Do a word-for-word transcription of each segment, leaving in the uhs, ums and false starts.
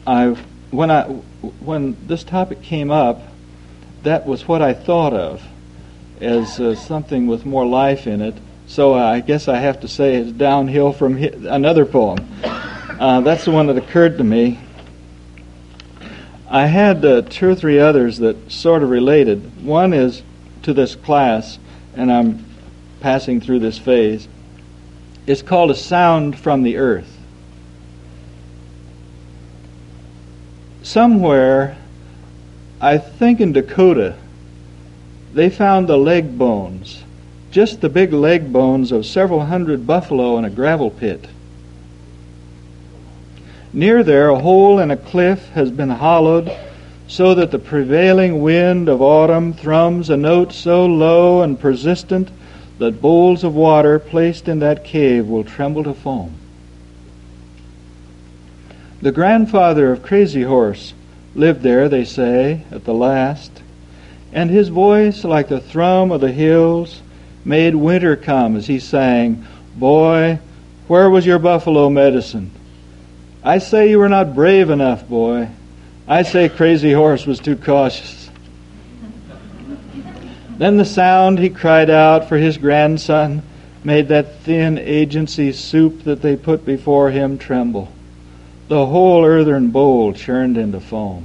I when I when this topic came up, that was what I thought of as uh, something with more life in it. So uh, I guess I have to say it's downhill from hi- another poem. Uh, that's the one that occurred to me. I had uh, two or three others that sort of related. One is to this class, and I'm passing through this phase. It's called A Sound from the Earth. Somewhere, I think in Dakota, they found the leg bones, just the big leg bones of several hundred buffalo in a gravel pit. Near there, a hole in a cliff has been hollowed so that the prevailing wind of autumn thrums a note so low and persistent that bowls of water placed in that cave will tremble to foam. The grandfather of Crazy Horse lived there, they say, at the last, and his voice, like the thrum of the hills, made winter come as he sang, "Boy, where was your buffalo medicine? I say you were not brave enough, boy. I say Crazy Horse was too cautious." Then the sound he cried out for his grandson made that thin agency soup that they put before him tremble. The whole earthen bowl churned into foam.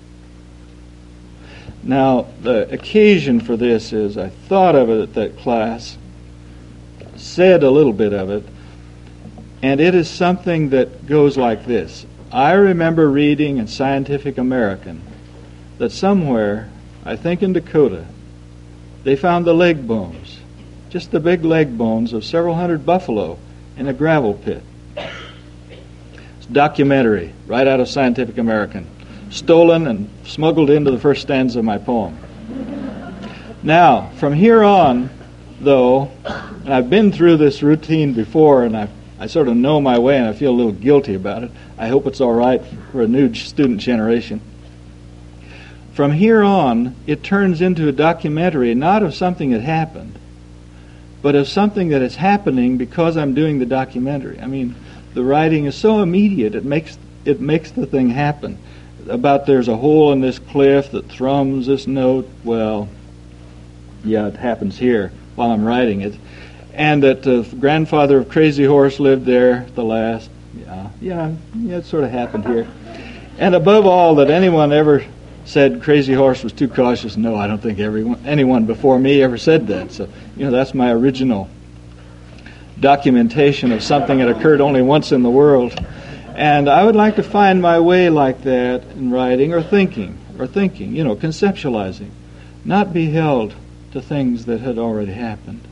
Now, the occasion for this is I thought of it at that class, said a little bit of it, and it is something that goes like this. I remember reading in Scientific American that somewhere, I think in Dakota, they found the leg bones, just the big leg bones of several hundred buffalo in a gravel pit. It's a documentary right out of Scientific American, stolen and smuggled into the first stanza of my poem. Now, from here on, though, and I've been through this routine before, and I I sort of know my way, and I feel a little guilty about it. I hope it's all right for a new student generation. From here on, it turns into a documentary, not of something that happened, but of something that is happening because I'm doing the documentary. I mean, the writing is so immediate, it makes it makes the thing happen. About there's a hole in this cliff that thrums this note. Well, yeah, it happens here while I'm writing it. And that the grandfather of Crazy Horse lived there, the last. Yeah, yeah, yeah, it sort of happened here. And above all, that anyone ever said Crazy Horse was too cautious. No, I don't think everyone, anyone before me ever said that. So, you know, that's my original documentation of something that occurred only once in the world. And I would like to find my way like that in writing or thinking, or thinking, you know, conceptualizing, not be held to things that had already happened.